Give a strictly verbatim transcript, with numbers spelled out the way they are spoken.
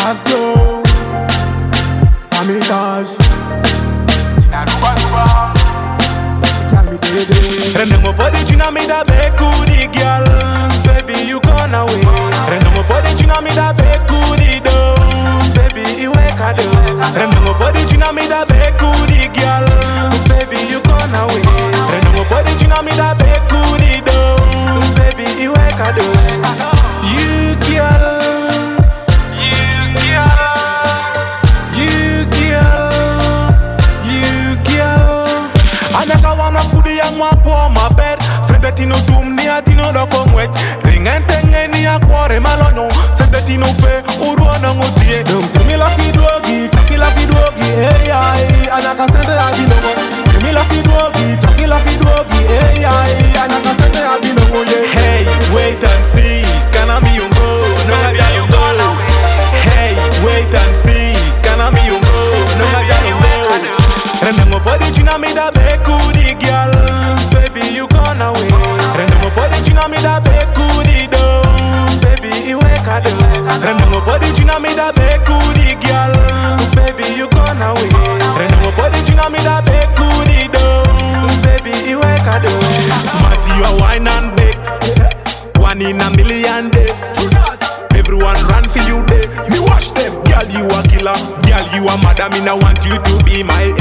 Let's go. Samitage. Rendiamo un po' di tsunami da becuri, girl. Baby, you gone away. Rendiamo un po' di tsunami da becuri, do. Baby, you wake up, do. Rendiamo un po' di tsunami da becuri, girl. Baby, you gone away. Rendiamo un po' di tsunami da becuri, do. Baby, you wake up, do. You girl. You girl. You girl. You girl. Anaka wana kudi ya mwa po ma bed. Sente tino tum ni atino do komwet. Ringente ngeni ya kwore malonyo. Sente tino pe uruana ngotie. Dum timi lucky doggy, chucky lucky doggy, hey ay. Anaka sente abinomo. Timi lucky doggy, chucky lucky doggy, hey ay. Anaka sente abinomo yeah. Hey, wait and see. Can I be your go? No ga ja your go. Hey, wait and see. Can I be your go? No ga ja your go. Rendiamo un po' di tsunami da becuri, girl. Baby, you gone away. Rendiamo un po' di tsunami da becuri, do. Baby, you wake up, do. Rendiamo un po' di tsunami da becuri, girl. Baby, you gone away. Rendiamo un po' di tsunami da becuri, do. Baby, you wake up, do. Smarty, you a wine and bake. One in a million day. Everyone run for you day. Me watch them. Girl, you a killer. Girl, you a madam. Me now want you to be my